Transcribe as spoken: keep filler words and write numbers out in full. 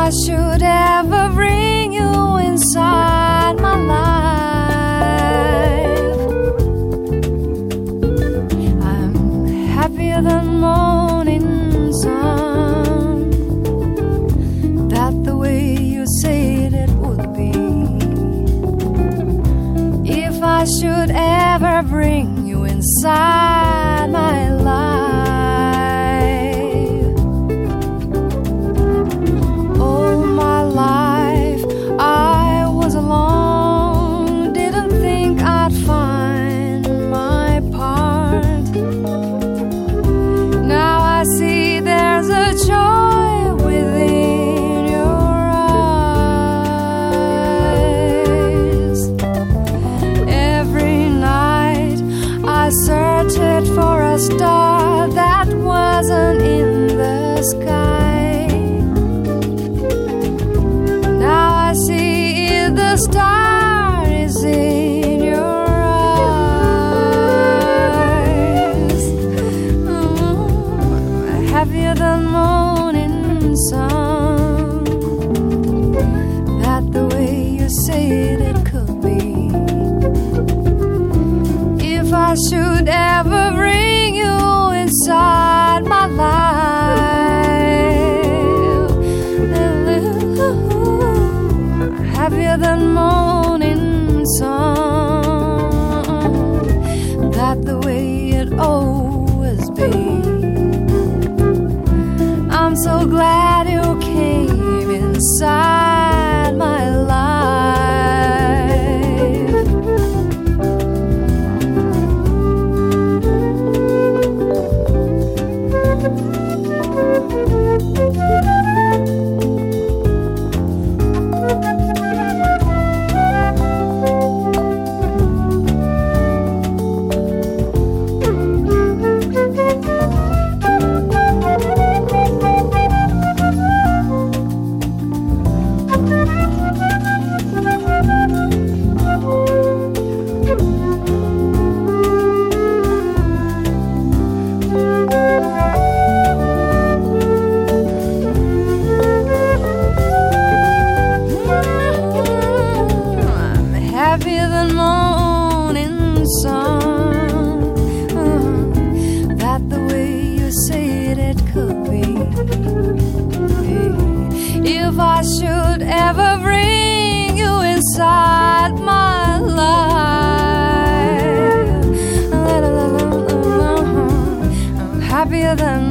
I should ever bring you inside my life, I'm happier than morning sun. That the way you said it would be. If I should ever bring you inside my life, all my life I was alone, didn't think I'd find my part. Now I see there's a joy within your eyes. Every night I searched for a star that wasn't in the sky. Now I see the star is in your eyes. Mm, happier than morning sun. That the way you said it could be. If I should ever bring you inside my life, happier than morning sun. That the way it always be. I'm so glad you came inside my life. Happier than morning sun. uh, That the way you said it could be. If I should ever bring you inside my life, I'm happier than